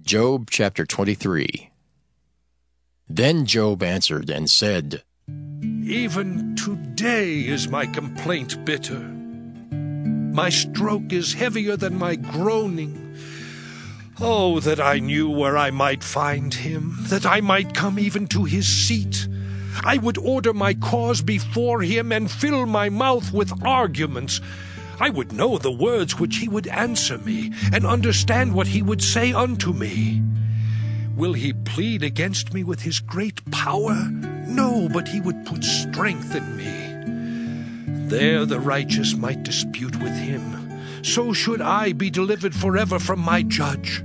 Job chapter 23. Then Job answered and said, Even today is my complaint bitter. My stroke is heavier than my groaning. Oh, that I knew where I might find him, that I might come even to his seat. I would order my cause before him and fill my mouth with arguments. I would know the words which he would answer me, and understand what he would say unto me. Will he plead against me with his great power? No, but he would put strength in me. There the righteous might dispute with him. So should I be delivered forever from my judge.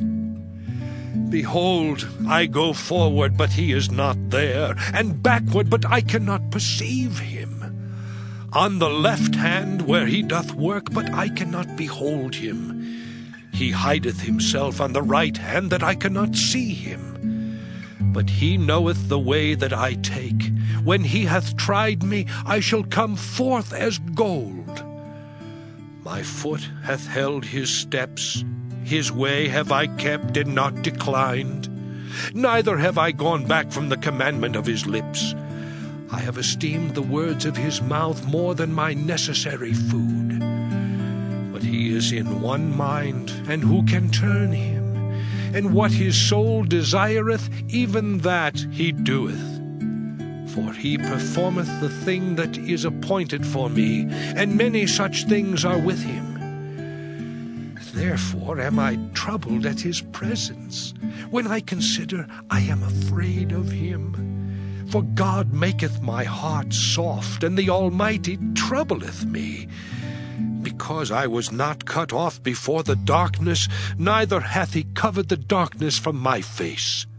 Behold, I go forward, but he is not there, and backward, but I cannot perceive him. On the left hand where he doth work, but I cannot behold him. He hideth himself on the right hand, that I cannot see him. But he knoweth the way that I take. When he hath tried me, I shall come forth as gold. My foot hath held his steps. His way have I kept and not declined. Neither have I gone back from the commandment of his lips. I have esteemed the words of his mouth more than my necessary food. But he is in one mind, and who can turn him? And what his soul desireth, even that he doeth. For he performeth the thing that is appointed for me, and many such things are with him. Therefore am I troubled at his presence. When I consider, I am afraid of him. For God maketh my heart soft, and the Almighty troubleth me. Because I was not cut off before the darkness, neither hath he covered the darkness from my face.